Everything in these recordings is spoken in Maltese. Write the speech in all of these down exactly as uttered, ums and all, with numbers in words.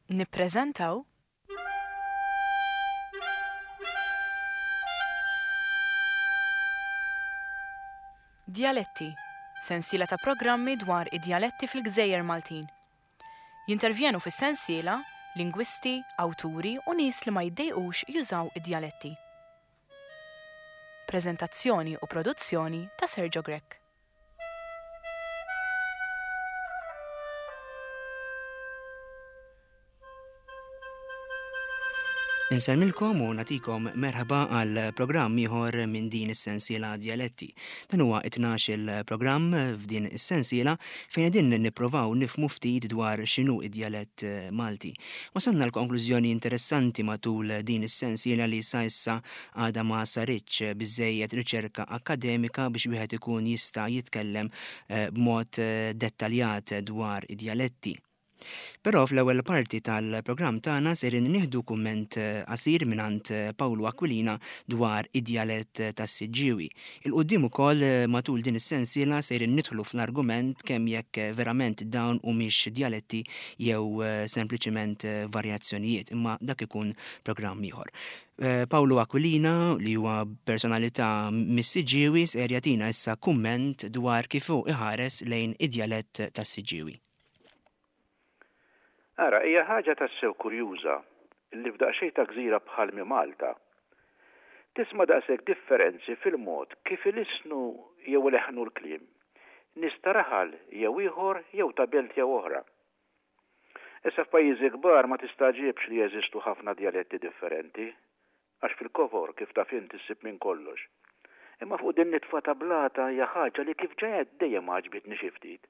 Nippreżentaw Dialetti, sensiela ta' programmi dwar id-dialetti fil-Gżejjer Maltin. Jintervjenu fis-sensiela lingwisti, awturi u nies li ma jiddejqux jużaw id-dialetti. Preżentazzjoni u produzzjoni ta' Sergio Grech. Insemmilkom u natikom merħba għal programm ieħor minn din is-sensiela Dialetti. Dan huwa itnax il-programm f'din is-sensiela fejn qegħdin nippruvaw nifhmu ftit dwar x'inhu id-dialett Malti. Wasalna l-konklużjoni interessanti matul din is-sensiela li sa issa għadha ma saritx biżejjed riċerka akkademika biex wieħed ikun jista' jitkellem b'mod dettaljat dwar id-dialetti. Però fl-ewwel parti tal-programm tagħna serin nieħdu kumment qasir mingħand Pawlu Aquilina dwar id-dialett tas-Siġġiewi. Il-qudiem ukoll matul din is-sensiela serin nidħlu fl-argument kemm jekk verament dawn humiex dialetti jew sempliċement varjazzjonijiet, imma dak ikun programm ieħor. Pawlu Aquilina li huwa personalità mis-Siġġiewi ser jagħtina issa kumment dwar kif hu iħares lejn id-dialett tas-Siġġiewi. Ara, hija ħaġa tassew kurjuża li f'daqsxejn ta' gżira bħal Malta tisma' daqshekk differenzi fil-mod kif ilisnu jew ileħħnu l-kliem. Nista' raħal jew ieħor jew ta' belt jew oħra. Issa f'pajjiżi kbar ma tistaġibx li jeżistu ħafna dialetti differenti, għax fil-kovor kif taf inti issib minn kollox. Imma fuq din nitfa' tablata hija ħaġa li kif ġejjed dejjem għaġbitni xi ftit.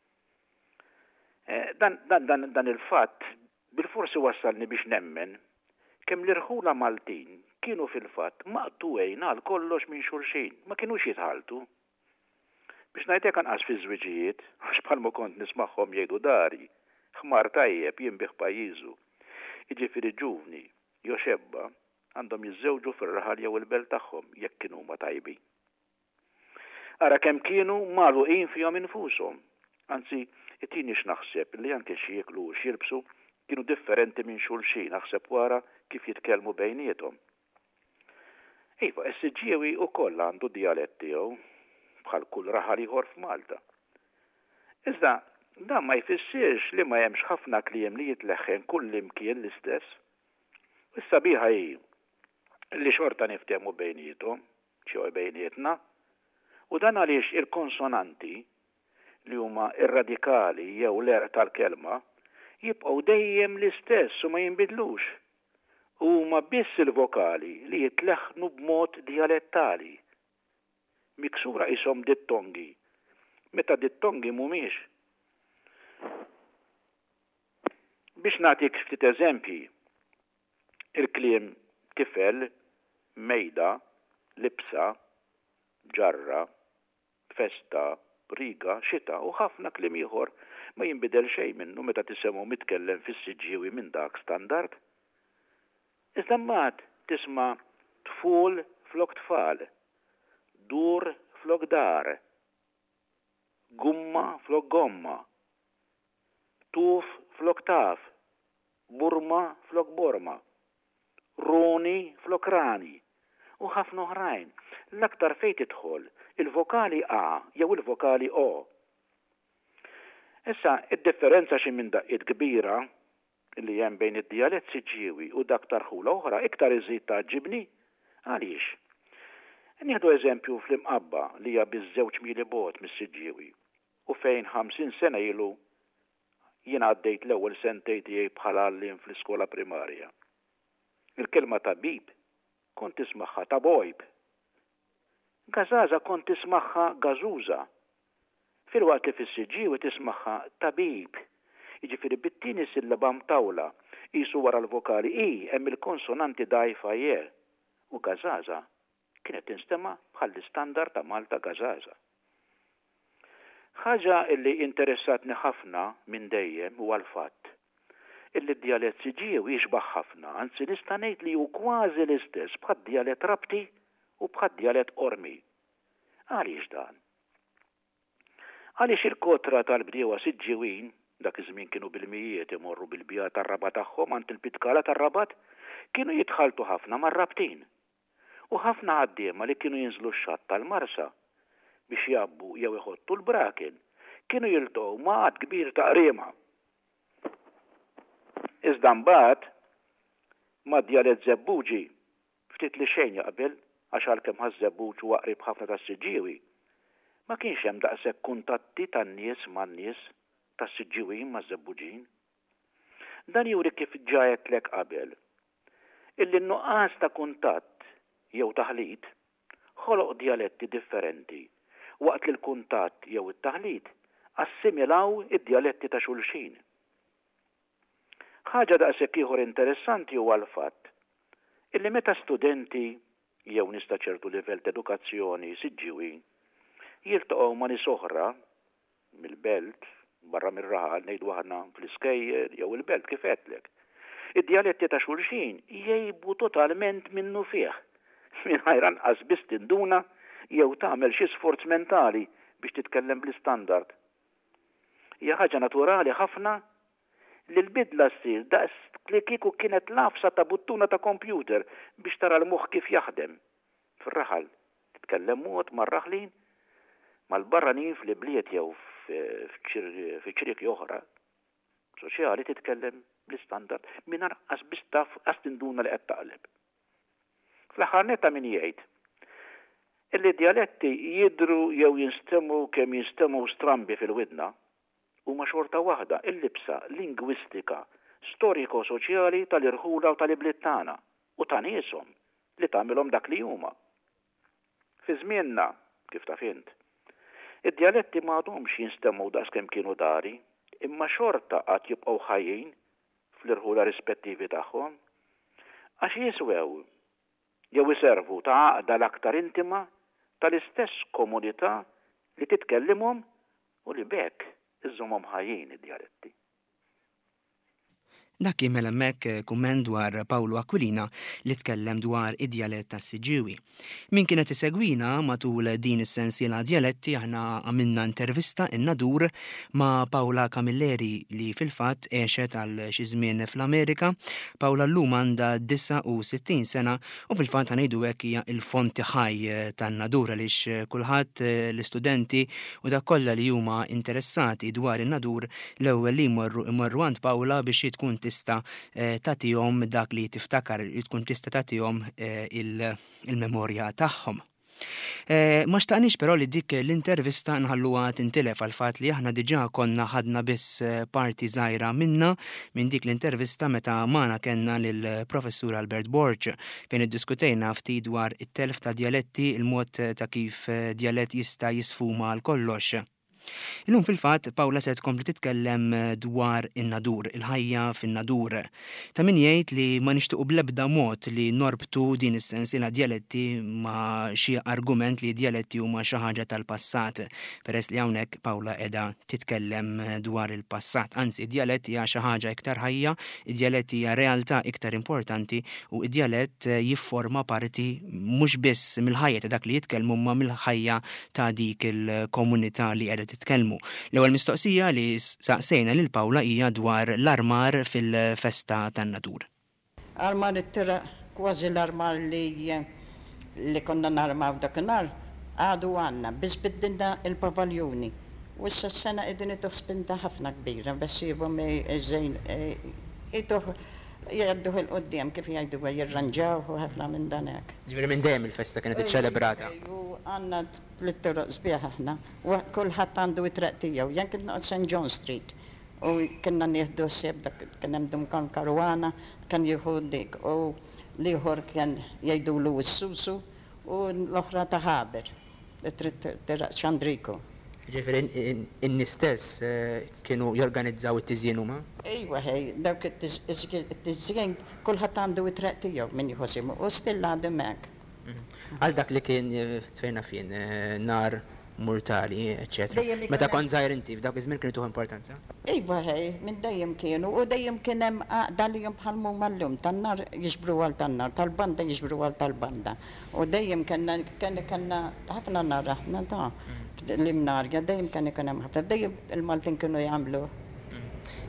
Dan, dan, dan, dan il-fatt bil-forsi wassalni biex nemmen kemm l-irħula Maltin kienu fil-fatt maqtuwejn għal kollox minn xulxin, ma kienux jitħaltu. Biex ngħidlek anqas fi żwiġijiet, għax bħalma kont nismagħhom jgħidu dari, ħmar tajjeb jinbih pajjiżu. Jiġifieri ġuvni jew xebba għandhom jiżżewġu fir-raħal jew il-belt tagħhom jekk kienu ma tajbi. Ara kemm kienu magħluqin fihom infushom. Anzi, it-tieni x'naħseb li anke xi jieklu u x'jirbsu kienu differenti minn xulxin naħseb wara kif jitkellmu bejniethom. Iva, is-Siġġiewi wkoll għandu dialett tiegħu bħal kull raħal ieħor f'Malta. Iżda dan ma jfissirx li ma hemmx ħafna kliem li jitleħħen kull imkien l-istess. Is-sabiħa hi li xorta niftehmu bejniethom, xi bejnietna, u dan għaliex il-konsonanti li huma ir-radikali jew l-erq tal-kelma jibqgħu dejjem l-istess u ma jinbidlux. Huma biss il-vokali li jitleħħnu b'mod dialettali. Miksura ishom dittongi. Meta dittongi mhumiex. Biex nagħtik ftit eżempji, il-kliem tifel, mejda, libsa, ġarra, festa, riga, xita u ħafna kliem ieħor ma jinbidel xejn minnu meta tisemgħu mitkellem fis-Siġġiewi minn dak standard. Iżda mbagħad tisma' tful flok tfal, dur flok dar, gumma flok gomma, tuf flok taf, burma flok borma, roni flok rani u ħafna oħrajn. L-aktar fejn tidħol il-vokali A jew il-vokali O. Issa, id-differenza xi minn daqqiet kbira li hemm bejn id-dialett Siġġiewi u dak tarħula oħra iktar iżid taġġibni. Għaliex? Nieħdu eżempju fl-Imqabba li hija biż-żewġ mieli bogħod mis-Siġġiewi u fejn ħamsin sena ilu jien għaddejt l-ewwel sentejn tiegħi bħala għalliem fl-iskola primarja. Il-kelma tabib kont tismagħha tabojb. Gażaża kont tismagħha gażuża. Filwaqt li fis-Siġġiewi tismagħha tabib. Jiġifieri bit-tieni sillaba mtawla qisu wara l-vokali i hemm il-konsonanti dgħajfa je u gażaża kienet tinstema' bħall-istandard ta' Malta gażaża. Ħaġa li interessatni ħafna minn dejjem huwa l-fatt illi d-dialett Siġġiewi jixbaħ ħafna, anzi nista' ngħid li hu kważi l-istess bħad-dialett Rabti u bħad-dialett Ormi. Għaliex dan? Għaliex il-kotra tal-bdiewa Siġġiewin dak iż-żmien kienu bil-mijiet imorru bil-bija tar-rabat tagħhom għand il-pitkala tar-rabat, kienu jitħaltu ħafna mar-rabtin. U ħafna ħaddiema li kienu jinżlu x-xatt tal-marsa biex jabbu jew iħottu l-braken, kienu jiltgħu ma' għad kbir ta' qriema. Iżda mbagħad ma' djalett Żebbuġi ftit li xejn jaqbel għax għalkemm ħaż-Żebbuġ huwa qrib ħafna tas-Siġġiewi. Ma kienx hemm daqshekk kuntatti tan-nies man-nies tas-Siġġiewin maż-Żebbuġin. Dan juri kif ġajetlek qabel. Illi n-nuqqas ta' kuntatt jew taħlit ħoloq djaletti differenti waqt li l-kuntatt jew it-taħlit assimilaw id-djaletti ta' xulxin. Ħaġa daqshekk ieħor interessanti huwa l-fatt illi meta studenti jew nista' ċertu livell ta' edukazzjoni Siġġiewin jiltaqgħu ma' nies oħra mill-belt barra mir-raħal ngħidu aħna fl-iskejjel jew il-belt kif għedlek. Id-djaletti ta' xulxin jgħibu totalment minnu fih mingħajr anqas biss tinduna jew tagħmel xi sforz mentali biex titkellem bl-istandard. Hija ħaġa naturali ħafna li l-bidla ssir daqs li kieku kienet lafsa ta' buttuna ta' kompjuter biex tara l-moħħ kif jaħdem. Fir-raħal titkellem mod mar-raħlin mal-barranin fl-ibliet jew f'ċiriki oħra soċjali titkellem bl-istandard mingħajr qas biss taf qas tinduna li qed taqleb. Fl-aħħar netta min jgħid illi djaletti jidru jew jinstemu kemm jinstemu strambi fil-widna huma xorta waħda il-libsa lingwistika storiko-soċjali tal-irħula u tal-ibliet tagħna u ta' nieshom li tagħmilhom dak li huma. Fi żmienna, kif taf int, id-djaletti m'għadhomx jinstemmu daqskemm kienu dari, imma xorta qatt jibqgħu ħajjin fl-irħula rispettivi tagħhom għax jiswew jew iservu ta' għaqda l-aktar intima tal-istess komunità li titkellimhom u li bekk iżżommhom ħajjin id-djaletti. Dak kien hemmhekk kumment dwar Pawlu Aquilina li tkellem dwar id-djalett tas-Siġġiewi. Min kienet isegwina matul din is-sensiela djaletti aħna għamilna intervista in-nadur ma' Pawla Camilleri li fil-fatt għexet għal xi żmien fl-Amerika. Pawla llum għandha disa u sittin sena u fil-fatt ngħidu hekk hija l-fonti ħaj tan-nadur għaliex kulħadd l-istudenti u dak kollha li huma interessati dwar in-nadur l-ewwel li jmorru imorru għand Pawla biex tkun tista' tagħtihom dak li tiftakar, tkun tista' tagħtihom il-memorja tagħhom. Ma xtaqniex però li dik l-intervista nħalluha tintilef għal fatt li aħna diġà konna ħadna biss parti żgħira minna minn dik l-intervista meta magħna kellna lill-Professur Albert Borg fejn iddiskutejna ftit dwar it-telf ta' djaletti, il-mod ta' kif djalett jista' jisfuma għal kollox. Illum fil-fatt Pawla se tkompli titkellem dwar in-nadur, il-ħajja fin-nadur. Ta' min jgħid li ma nixtiequ bl-ebda mod li norbtu din is-sensiela djaletti ma' xi argument li djaletti huma xi ħaġa tal-passat. Peress li hawnhekk Pawla qiegħda titkellem dwar il-passat. Anzi, id-djalett hija xi ħaġa iktar ħajja, id-djalett hija realtà iktar importanti u id-djalett jifforma parti mhux biss mill-ħajja ta' dak li jitkellmu ma mill-ħajja ta' dik il-komunità li qiegħda titkellmu. L-ewwel mistoqsija li saqsejna lil Pawla hija dwar l-armar fil-festa tan-nadur. Armar it-tira kważi l-armar li li konna narmaw dakinhar għadu għandna biss biddilna il-pavaljuni. U issa s-sena qegħdin itoħspinta ħafna kbira biex jibhom żejn itoħ jgħadduh il-qoddim kif jgħidu jirranġaw u ħafna minn dan hekk. Ġifieri minn dejjem il-festa kienet iċċelebrata. U għandna tliet toroq sbieħ aħna u kulħadd għandu it-treq tiegħu. Jan kien noqgħod Saint John Street u kienna nieħdu ssib dak kien hemm dumkan karwana kan jieħu dik u l-ieħor kien jgħidulu s-susu u l-oħra ta' ħaber li trid teraq Xandriku. Ġifieri in-nies stess kienu jorganizzaw it-tiżjien huma? Ejwa ħej, dawk it-tiżjien kulħadd għandu it-treq tiegħu min jħossimu u still għadhom hekk. Għal dak li kien tfejna fin nar mortali, eccetera. Meta kont żgħir inti f'dak iż-żmien kienu tuħu importanza? Ejwa ħej, minn dejjem kienu u dejjem kien hemm għaqda li bħalmu mal-lum tan-nar jiġbru għal tan-nar, tal-banda jiġbru għal tal-banda. U dejjem kellna kellna ħafna nar aħna ta' l-imnarja, dejjem kien ikun hemm ħafna, dejjem il-Maltin kienu jagħmlu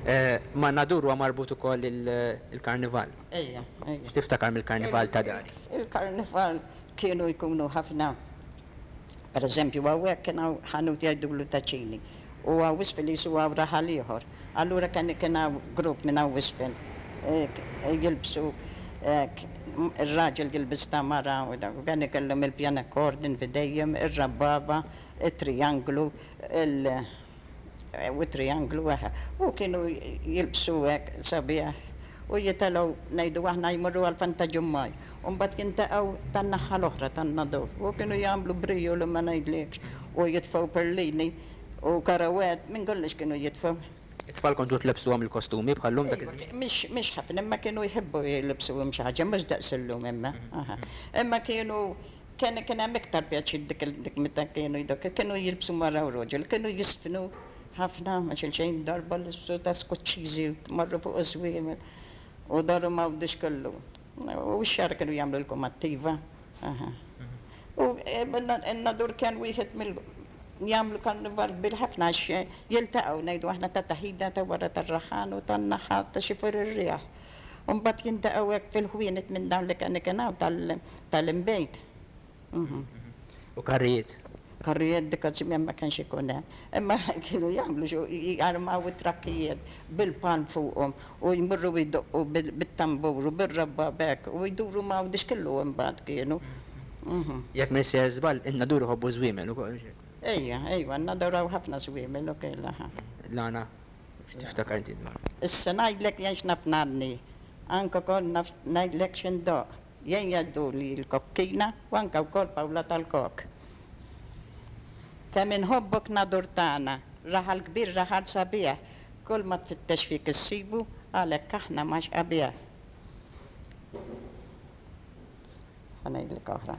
Ma Nadur huwa marbut ukoll il-karnival. Ejja, ejja. X'tiftakar mill-karnival ta' dar? Il-karnival kienu jkunu ħafna. Per eżempju, għawek kienu ħanuti għajdulu ta' ċini. U għawis fil-jisu għaw raħal ieħor. Allura kan kienu grupp minn għawis fil. Jilbsu il-raġel jilbis ta' mara u dak. Kan ikellhom il-pjana kordin fidejjem, il-rabbaba, il-trianglu, il- u trianglu għaha. U kienu jilbsu għek sabiħ. U jitalaw najdu għahna jmurru għal-fanta ġummaj. Umbat jintaqaw tan-naħħa l-oħra tan-Nadur. U kienu jgħamlu briju l-ma najdlekx. U jitfaw perlini u karawet. Min kollix kienu jitfaw. It-tfal kontu tlebsu għam il-kostumi bħallum dak iż-żmien? Mix ħafna, imma kienu jħibbu jilbsu għam xaħġa, mux daqsillum imma. Imma kienu kien kien hemm iktar pjaċir dik meta kienu jdok, kienu jilbsu mara u roġel, kienu jisfnu ħafna ma xejn darba l-issu ta' skoċċiżi marru fuq iżwiem u daru m'għawdux kollu. U x-xar kienu jagħmlu l-komattiva. U n-Nadur kien wieħed mill jagħmlu karnival bil-ħafna għax jiltaqgħu ngħidu aħna ta' taħida ta' wara tar-raħan u tan-naħa ta' xifur ir-rijaħ. U mbagħad jintaqgħu hekk fil-ħwienet minn dawn li kien kienaw tal-imbejt. U karrijiet? Karrijiet dik żmien ma kienx ikun hemm. Imma kienu jagħmlu xi jarmaw it-trakkijiet bil-pan fuqhom u jmurru jdoqqu bit-tambur u bir-rabbabek u jduru ma' dix kellu imbagħad kienu. Jekk ma jsir żball, in-Nadur ħobbu żwiemel ukoll. Ejja, ejja, naduraw ħafna żwiemel ukoll laħa. Lana, x'tiftakar inti? Issa ngħidlek jien x'nafnarni. Anke kol ngħidlek x'indoq. Jien jgħaddu li l-kokkina u anke wkoll Pawla tal-Kok. Kemm inħobbok Nadur tagħna, raħal kbir raħal sabiħ, kull ma tfittex fik issibu għalhekk aħna ma xqabih. Ħanejdlek oħra.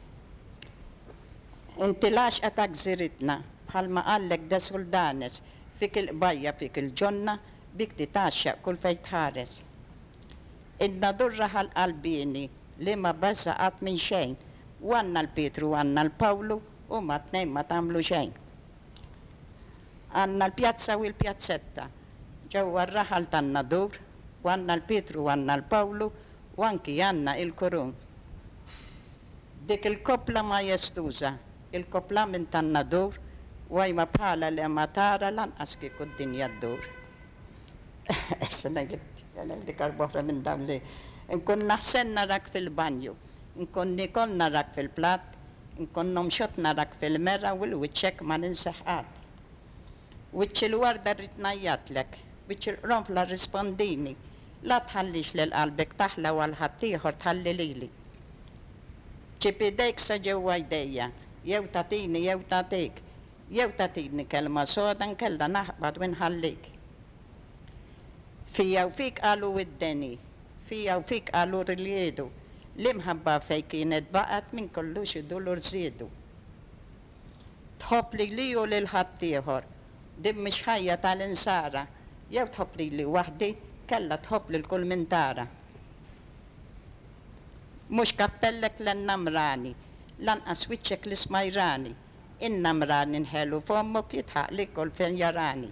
Inti laxqa ta' gżiritna bħalma qallek da Suldanes fik il-qbajja fik il-ġonna bik titaxxaq kull fejn tħares. In-Nadur raħal qalbini li ma bażaqat minn xejn, u għandna l-Pietru u għandna l-Pawlu u ma tnejn ma tagħmlu xejn. Għandna l-pjazza u l-pjazzetta, ġewwa r-raħal tan-Nadur, u għandna l-Pietru u għandna l-Pawlu u anki għandna il-Kurun. Dik il-kopla ma jestuża, il-kopla minn tan-Nadur u għajma bħala li ma tara lanqas kieku d-dinja ddur. Issa ngħidlek karboħra minn dawn li nkun naħsen narak fil-banju, nkun nikol narak fil-plat, nkun nomxot narak fil-merra u l-wiċċek ma ninsaħqat. Wiċċ il-warda rrid ngħajjatlek, wiċċ il-ronfla rispondini, la tħallix lil qalbek taħla u għal ħadd ieħor tħalli lili. ċib idejk sa ġewwa jdejja, jew tagħtini jew tagħtik, jew tagħtini kelma soda nkella naħbad u nħallik. Fija u fik qalu id-deni, fija u fik qalu riljedu, l-imħabba fej kienet baqat minn kollux id-dulur żiedu. Tħobb li li u lil ħadd ieħor, din mhix ħajja tal-insara, jew tħobb li li waħdi kella tħobb lil kull min tara. Mhux kappellek l-namrani, lanqas wiċċek l-ismajrani, in-namrani nħelu f'ommok jitħaq li kull fejn jarani.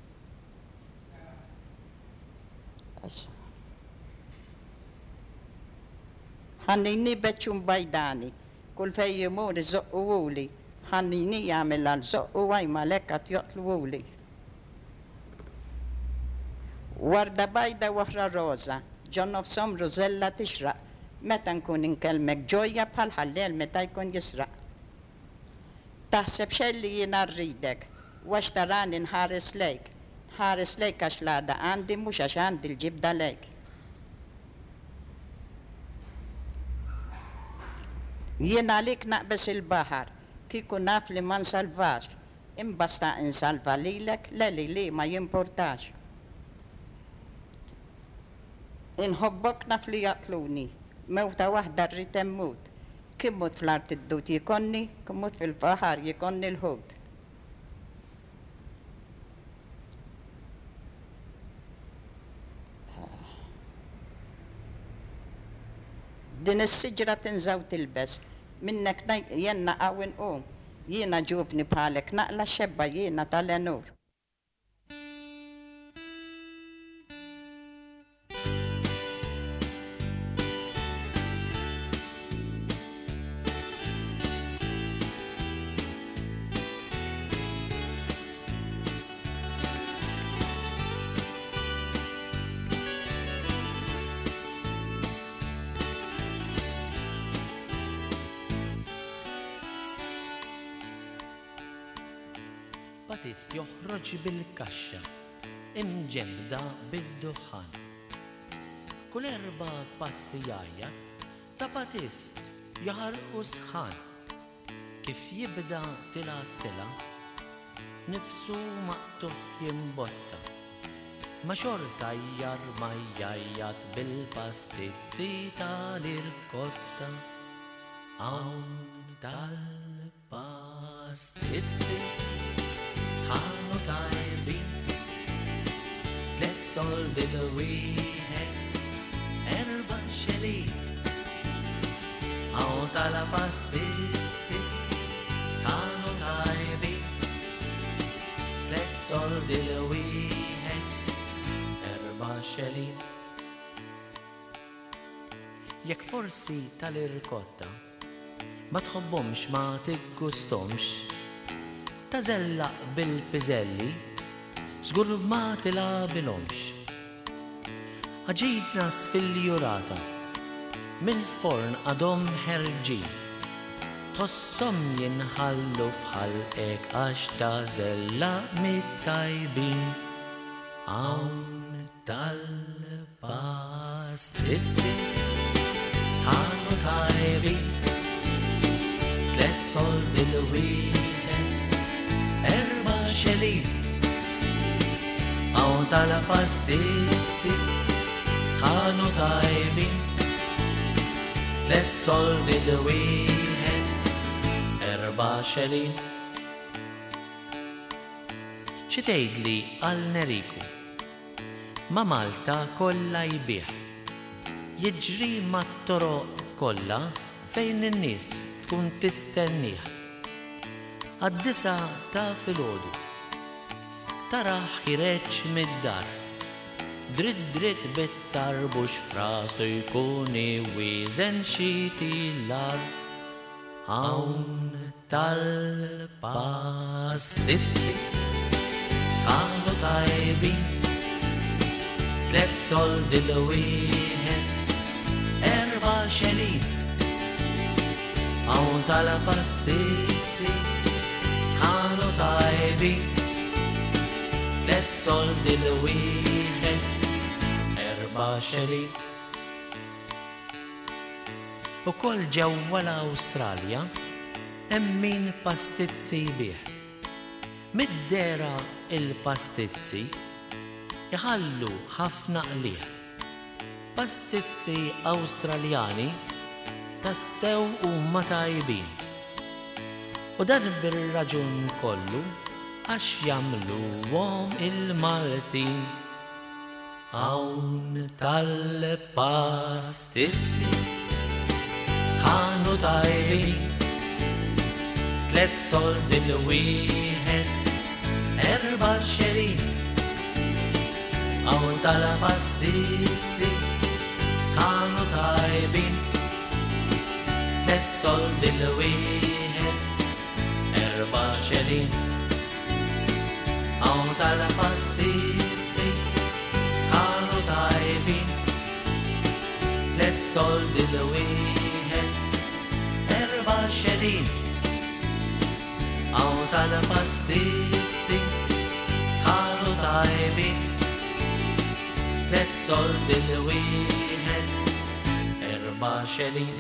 Ħannini beċċun bajdani, kull fej jimur iżoqqu wuli, ħannini jagħmel għal zoqqu għajma lekkat joqtlu wuli. Warda bajda waħra roza, ġon nofsom Rosella tixraq, meta nkun inkellmek ġojja bħal ħallel meta jkun jisraq. Taħseb xelli jiena rridek, għax tarani nħares lejk, ħares lejk għax lada għandi mhux għax għandi l-ġibda lejk. Jiena għalik naqbes il-baħar, kieku naf li ma nsalvax, imbasta insalva lilek, leli li ma jimportax. Inħobbok naf li jaqtluni, mewta waħda rrid emmut, kien mut fl-art id-dut jikonni, kien mut fil-baħar jikonni l-ħut. Din is-siġra tinżaw tilbes, minnek jenna qawwin qum, jiena ġufni bħalek naqla xebba jiena tal-enur. patist joħroġ bil-kaxxa imġemda bid-duħan. Kull erba' passi jajjat ta' patist jaħarqu sħan. Kif jibda tila tila nifsu maqtuħ jimbotta. Ma xorta jar ma jajjat bil-pastizzi tal-irkotta. Hawn tal-pastizzi sħanu tajbin. Tlet soldi l-wieħed erba' xelin. Hawn tal-pastizzi sħanu tajbin. Tlet soldi l-wieħed erba' xelin. Jekk forsi tal-irkotta ma tħobbhomx ma tiggustomx, tażellaq bil-piżelli żgur ma tilabilhomx. Ħaġibna sfil-jurata mill-forn għadhom ħerġin, tħossom jinħallu fħalqek għax tażellaq mit-tajbin. Hawn tal-pastizzi sħanu tajbin. Tlet soldi l-wieħed erba' xelin. Hawn tal-pastizzi sħanu tajbin. Tlet soldi l-wieħed erba' xelin. Xi tgħidli għal Neriku ma' Malta kollha jbieħ, jiġri mat-toroq kollha fejn in-nies tkun tistennih. Għad-disa ta' filgħodu taraħ ħireġ mid-dar, dritt dritt bit-tarbux f'rasu jkun iwieżen xi tilar. Hawn tal-pastizzi sħanu tajbin. Tlet soldi l-wieħed erba' xelin. Hawn tal-pastizzi sħanu tajbin. Tlet soldi l-wieħed erba' xelin. Ukoll ġewwa l-Awstralja hemm min pastizzi jbieħ. Mid-dera il-pastizzi iħallu ħafna qlieħ. Pastizzi Awstraljani tassew huma tajbin. U dan bir-raġun kollu għax jagħmluhom il-Maltin. Hawn tal-pastizzi sħanu tajbin. Tlet soldi l-wieħed erba' xelin. Hawn tal-pastizzi sħanu tajbin. Tlet soldi l-wieħed erba' xelin. Hawn tal-pastizzi sħanu tajbin. Tlet soldi l-wieħed erba' xelin. Hawn tal-pastizzi sħanu tajbin. Tlet soldi l-wieħed erba' xelin.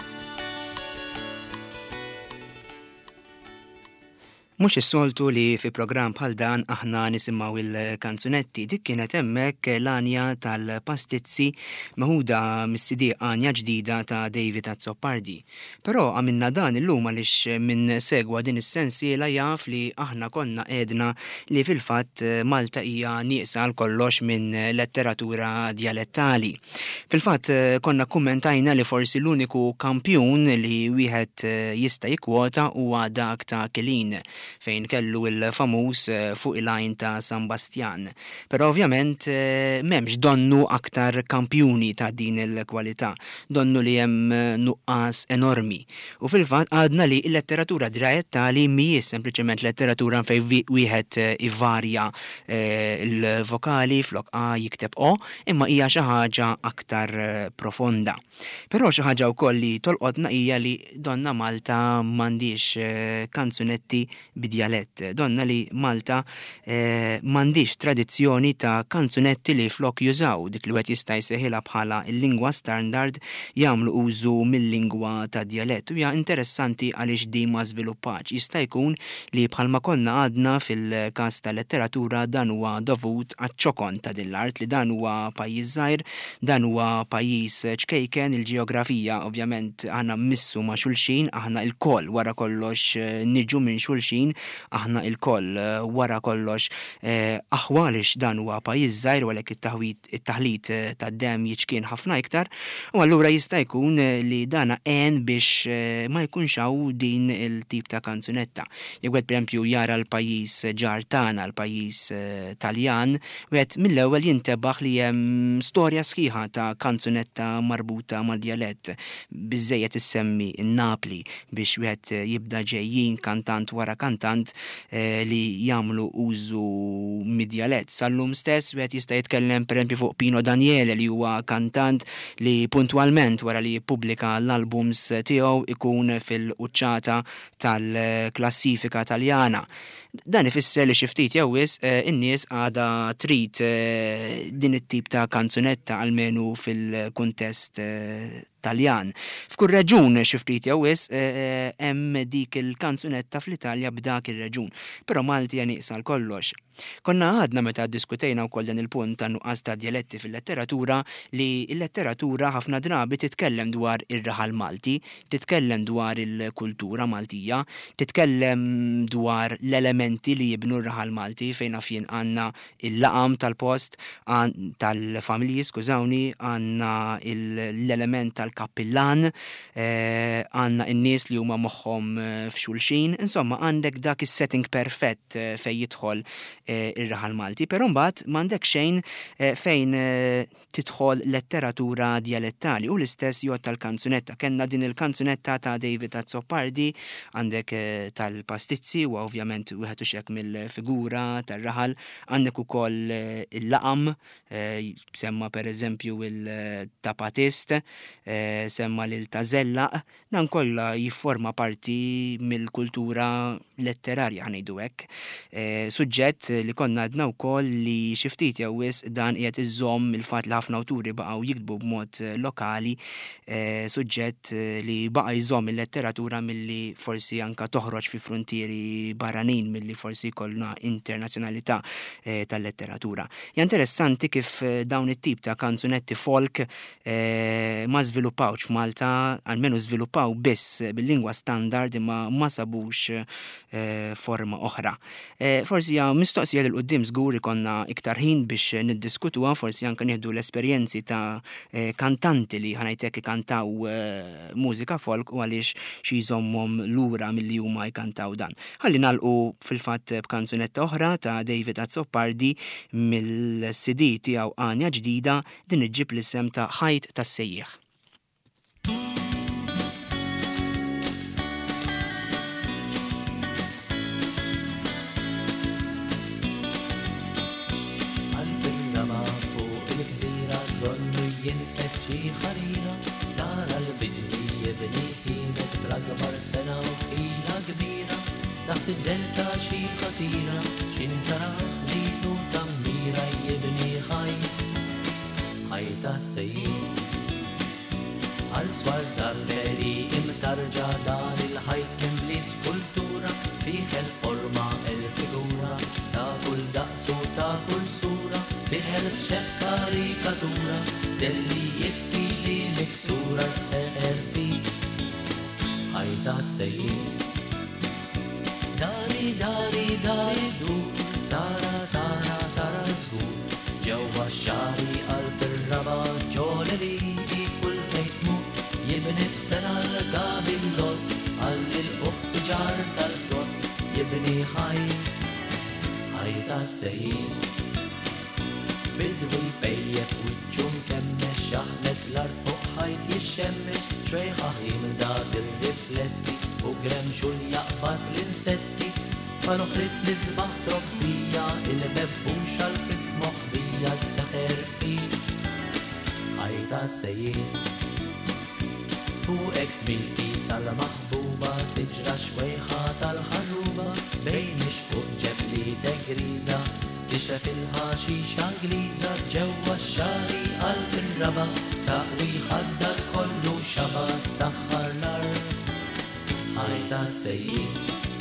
Mhux is-soltu li fi programm bħal dan aħna nisimgħu il-kanzunetti. Dik kienet hemmhekk l-anja tal-pastizzi meħuda mis-C D anja ġdida ta' David Azzopardi. Però għamilna dan illum għaliex minn segwa din is-sensiela jaf li aħna konna qedna li fil-fatt Malta hija nieqsa għal kollox minn letteratura dialettali. Fil-fatt konna kummentajna li forsi l-uniku kampjun li wieħed jista' jikkwota huwa dak ta' Kilin, fejn kellu il-famuż fuq il-għajn ta' San Bastian. Però ovvjament m'hemmx donnu aktar kampjuni ta' din il-kwalità, donnu li hemm nuqqas enormi. U fil-fatt għadna li l-letteratura dialettali mhijiex sempliċement letteratura fejn wieħed ivarja il-vokali flok A jikteb O, imma hija xi ħaġa aktar profonda. Però xi ħaġa wkoll li tolqotna hija li donna Malta m'għandix kanzunetti bidjalett. Donna li Malta eh, m'għandix tradizzjoni ta' kanzunetti li flok jużaw dik li wieħed jista' jsejħilha bħala l-lingwa standard jagħmlu użu mill-lingwa ta' djalett. U hija interessanti għaliex di ma żviluppax. Jista' jkun li bħalma konna għadna fil-każ ta' letteratura dan huwa dovut għaċ-ċokon ta' din l-art li dan huwa pajjiż żgħir, dan huwa pajjiż ċkejken, il-ġeografija ovvjament aħna missu ma' xulxin, aħna il-koll wara kollox niġu minn xulxin, aħna il-koll wara kollox aħwalix dan huwa pajjiż żgħir u għalhekk it-taħlit tad-dem jiċkien ħafna iktar, u allura jista' jkun li dana għen biex ma jkunx hawn din il-tip ta' kanzunetta. Jekk wieħed pereempju jara l-pajjiż ġar tagħna, l-pajjiż Taljan, wieħed mill-ewwel jintebaħ li hemm storja sħiħa ta' kanzunetta marbuta mal-djalett. Biżejjed issemmi n-Napli biex wieħed jibda ġejjin kantant wara kantant eh, li jagħmlu użu mid-djalett. Sallum stess wieħed jista' jitkellem pereempju fuq Pino Daniele li huwa kantant li puntwalment wara li jippubblika l-albums tiegħu ikun fil-quċċata tal-klassifika Taljana. Dan ifisser li xi ftit jew wis in-nies għadha trid din it-tip ta' kanzunetta almenu fil-kuntest Taljan. F'kull reġun xi ftit jew wis hemm dik il-kanzunetta fl-Italja b'dak ir-reġun. Però Malti hija nieqsa l-kollox. Konna għadna meta ddiskutejna wkoll dan il-punt ta' nuqqas ta' djaletti fil-letteratura li l-letteratura ħafna drabi titkellem dwar ir-raħal Malti, titkellem dwar il-kultura Maltija, titkellem dwar l-elementi li jibnu r-raħal Malti fejn fien għandna il-laqam tal-post tal-familji, skużawni, għandna l-element tal-kappillan, għandna n-nies li huma moħħhom f'xulxin, insomma għandek dak is-setting perfett fejn jidħol ir-raħal Malti, però mbagħad m'għandek xejn fejn tidħol letteratura djalettali u l-istess jgħod tal-kanzunetta. Kenna din il-kanzunetta ta' David Azzopardi, għandek tal-pastizzi u ovvjament wieħed hekk mill-figura tar-raħal, għandek ukoll il-laqam, semma pereżempju il-tapatist, semma lil tażellaq, dan kollha jifforma parti mill-kultura letterarja ħanejdu hekk. Suġġett li konna għadna wkoll li xi ftit jew wis dan qiegħed iżomm il-fatt li ħafna awturi baqgħu jiktbu b'mod lokali, suġġett li baqa' jżomm il-letteratura milli forsi anka toħroġ fi frontieri barranin milli forsi jkollna internazzjonalità tal-letteratura. Hija interessanti kif dawn it-tip ta' kanzunetti folk ma żviluppawx f'Malta, almenu żviluppaw biss bil-lingwa standard imma ma sabux forma oħra. Forsi hija mistoqsija lil quddiem żgur ikonna iktar ħin biex niddiskutuha, forsi anke nieħdu l-esperjenzi ta' kantanti li ħanajtek ikantaw mużika folk u għaliex xi jżommhom lura milli huma jkantaw dan. Ħalli nagħlqu fil-fatt b'kanzunetta oħra ta' David Azzopardi mill-C D tiegħu Anja ġdida din iġġib l-isem ta' Ħajt tas-Sejjieħ. jinset xi ħarira tara l-bidri jibni kienet bl-akbar sena u ħila kbira taħt id-delta xi ħasira x'intaraħ litu tammira jibni ħajt ħajt tas-sejjieħ għal swar żarveri imtarġa dan il-ħajt kien bli skultura fih il-forma il-figura ta' kull daqs u ta' kull sura fih il-xeq karikatura delli jitfili miksura s-seqer fi ħajt tas-sejjieħ dari dari dari du tara tara tara żgur ġewwa x-xari qalb ir-raba ġoleli kull fejn tmut jibni b'sena l-gabillot għall il-uħsiġar tal-frott jibni ħajt ħajt tas-sejjieħ bidwi pejjeb wiċċu mkemmex xaħmet l-art fuq ħajt jixxemmex xrejħa ħim dat ir-rifletti u gremxu l-jaqbad l-insetti ma noħrit nisbaħ trobbija il-mebbux għal-fisk moħbija s-seħer fi ħajt tas-sejjieħ fuqek tmilki sal-maħbub ġewwa siġra xwejħa tal-ħarruba bejn mixfuq ġebli degriża tixref il-ħaxixa Ingliża ġewwa x-xari qalb ir-raba saqwi ħaddar kollu xaba saħħar l-art ħajta sejjin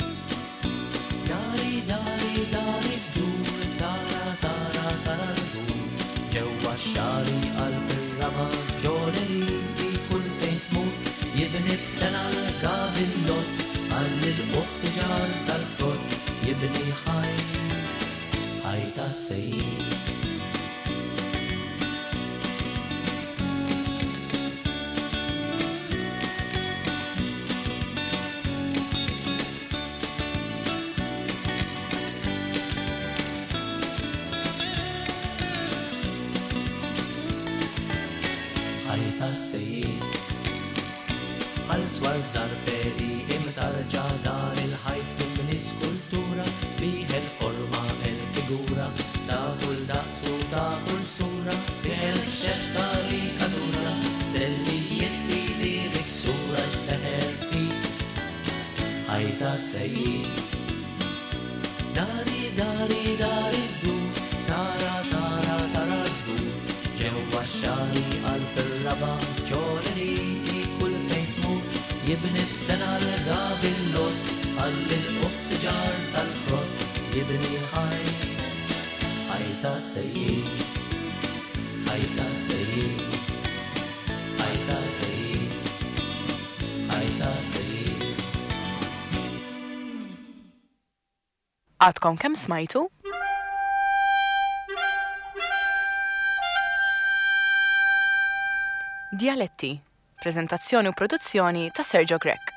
dari dari dari dur tara tara tara żur ġewwa x-xari qalb ir-raba ġoleri kull fejn tmur jibni b'sena l-gavillot għall-il-qoq siġar tal-frott jibni ħaj ħajta sejjin ħajta sejjin għal-swar zarferi imtarġa dan il-ħajt minn iskultura fih il-forma il-figura ta' kull daqsu ta' kull sura fih il-xetta li kadura delli jitti li riksura s-seħer fih ħajta sejjin dari dari dari dur tara tara tara żgur ġewwa x-xari qalb ir-raba ġoleri kull fejn tmur jibni b'sena l-gavillot għall-il-qoq siġar tal-frott jibni ħaj ħajta sejjin ħajta sejjin ħajta sejjin ħajta sejjin Għadkom kemm smajtu? Dialetti, preżentazzjoni u produzzjoni ta' Sergio Grech.